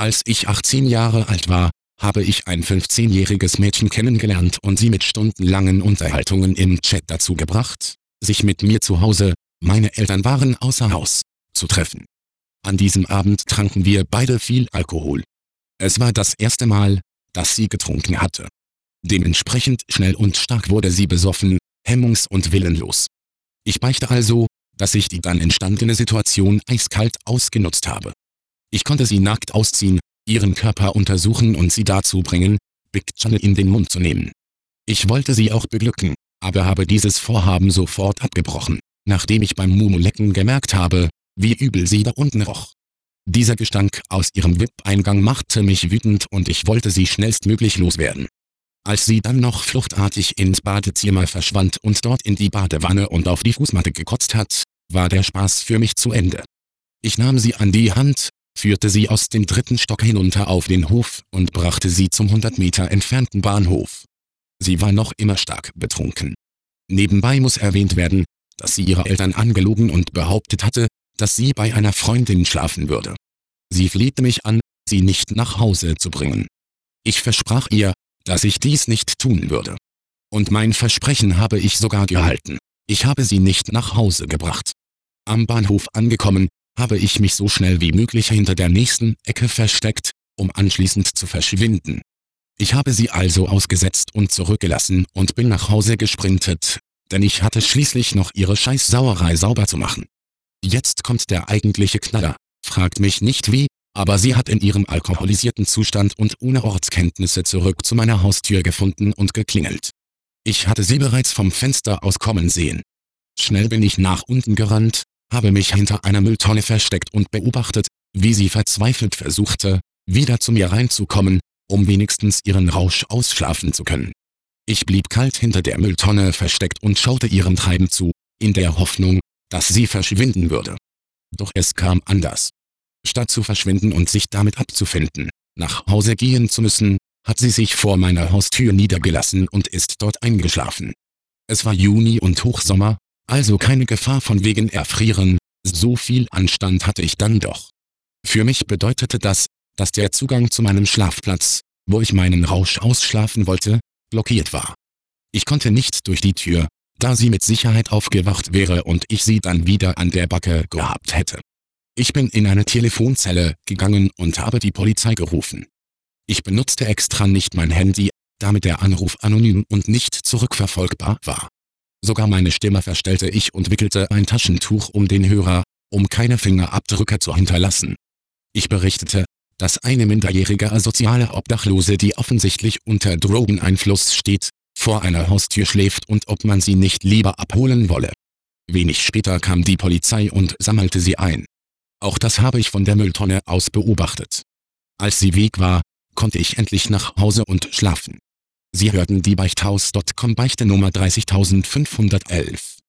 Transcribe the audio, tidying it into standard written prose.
Als ich 18 Jahre alt war, habe ich ein 15-jähriges Mädchen kennengelernt und sie mit stundenlangen Unterhaltungen im Chat dazu gebracht, sich mit mir zu Hause, meine Eltern waren außer Haus, zu treffen. An diesem Abend tranken wir beide viel Alkohol. Es war das erste Mal, dass sie getrunken hatte. Dementsprechend schnell und stark wurde sie besoffen, hemmungs- und willenlos. Ich beichte also, dass ich die dann entstandene Situation eiskalt ausgenutzt habe. Ich konnte sie nackt ausziehen, ihren Körper untersuchen und sie dazu bringen, Big Channel in den Mund zu nehmen. Ich wollte sie auch beglücken, aber habe dieses Vorhaben sofort abgebrochen, nachdem ich beim Mumu-Lecken gemerkt habe, wie übel sie da unten roch. Dieser Gestank aus ihrem VIP-Eingang machte mich wütend und ich wollte sie schnellstmöglich loswerden. Als sie dann noch fluchtartig ins Badezimmer verschwand und dort in die Badewanne und auf die Fußmatte gekotzt hat, war der Spaß für mich zu Ende. Ich nahm sie an die Hand, führte sie aus dem 3. Stock hinunter auf den Hof und brachte sie zum 100 Meter entfernten Bahnhof. Sie war noch immer stark betrunken. Nebenbei muss erwähnt werden, dass sie ihre Eltern angelogen und behauptet hatte, dass sie bei einer Freundin schlafen würde. Sie flehte mich an, sie nicht nach Hause zu bringen. Ich versprach ihr, dass ich dies nicht tun würde. Und mein Versprechen habe ich sogar gehalten. Ich habe sie nicht nach Hause gebracht. Am Bahnhof angekommen, habe ich mich so schnell wie möglich hinter der nächsten Ecke versteckt, um anschließend zu verschwinden. Ich habe sie also ausgesetzt und zurückgelassen und bin nach Hause gesprintet, denn ich hatte schließlich noch ihre Scheißsauerei sauber zu machen. Jetzt kommt der eigentliche Knaller. Fragt mich nicht wie, aber sie hat in ihrem alkoholisierten Zustand und ohne Ortskenntnisse zurück zu meiner Haustür gefunden und geklingelt. Ich hatte sie bereits vom Fenster aus kommen sehen. Schnell bin ich nach unten gerannt, habe mich hinter einer Mülltonne versteckt und beobachtet, wie sie verzweifelt versuchte, wieder zu mir reinzukommen, um wenigstens ihren Rausch ausschlafen zu können. Ich blieb kalt hinter der Mülltonne versteckt und schaute ihrem Treiben zu, in der Hoffnung, dass sie verschwinden würde. Doch es kam anders. Statt zu verschwinden und sich damit abzufinden, nach Hause gehen zu müssen, hat sie sich vor meiner Haustür niedergelassen und ist dort eingeschlafen. Es war Juni und Hochsommer, also keine Gefahr von wegen Erfrieren, so viel Anstand hatte ich dann doch. Für mich bedeutete das, dass der Zugang zu meinem Schlafplatz, wo ich meinen Rausch ausschlafen wollte, blockiert war. Ich konnte nicht durch die Tür, da sie mit Sicherheit aufgewacht wäre und ich sie dann wieder an der Backe gehabt hätte. Ich bin in eine Telefonzelle gegangen und habe die Polizei gerufen. Ich benutzte extra nicht mein Handy, damit der Anruf anonym und nicht zurückverfolgbar war. Sogar meine Stimme verstellte ich und wickelte ein Taschentuch um den Hörer, um keine Fingerabdrücke zu hinterlassen. Ich berichtete, dass eine minderjährige asoziale Obdachlose, die offensichtlich unter Drogeneinfluss steht, vor einer Haustür schläft und ob man sie nicht lieber abholen wolle. Wenig später kam die Polizei und sammelte sie ein. Auch das habe ich von der Mülltonne aus beobachtet. Als sie weg war, konnte ich endlich nach Hause und schlafen. Sie hörten die Beichthaus.com Beichte Nummer 30511.